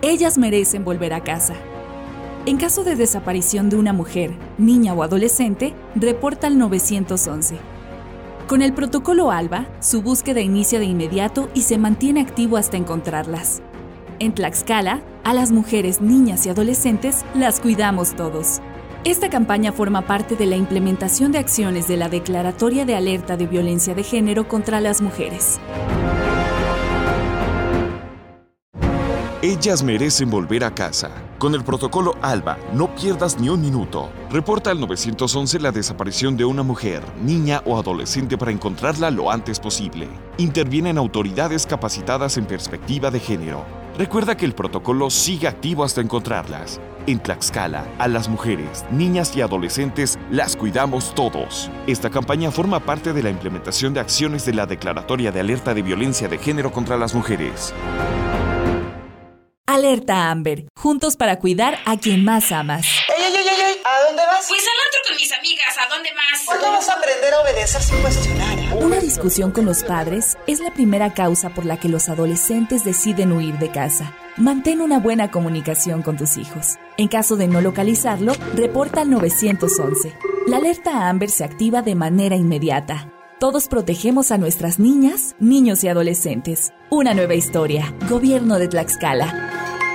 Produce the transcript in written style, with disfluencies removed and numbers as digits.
Ellas merecen volver a casa. En caso de desaparición de una mujer, niña o adolescente, reporta al 911. Con el protocolo ALBA, su búsqueda inicia de inmediato y se mantiene activo hasta encontrarlas. En Tlaxcala, a las mujeres, niñas y adolescentes las cuidamos todos. Esta campaña forma parte de la implementación de acciones de la Declaratoria de Alerta de Violencia de Género contra las Mujeres. Ellas merecen volver a casa. Con el protocolo ALBA, no pierdas ni un minuto. Reporta al 911 la desaparición de una mujer, niña o adolescente para encontrarla lo antes posible. Intervienen autoridades capacitadas en perspectiva de género. Recuerda que el protocolo sigue activo hasta encontrarlas. En Tlaxcala, a las mujeres, niñas y adolescentes las cuidamos todos. Esta campaña forma parte de la implementación de acciones de la Declaratoria de Alerta de Violencia de Género contra las Mujeres. Alerta Amber, juntos para cuidar a quien más amas. ¡Ey! ¿A dónde vas? Pues al otro con mis amigas, ¿a dónde más? ¿Cuándo vas a aprender a obedecer sin cuestionar? Una discusión con los padres es la primera causa por la que los adolescentes deciden huir de casa. Mantén una buena comunicación con tus hijos. En caso de no localizarlo, reporta al 911. La alerta Amber se activa de manera inmediata. Todos protegemos a nuestras niñas, niños y adolescentes. Una nueva historia. Gobierno de Tlaxcala.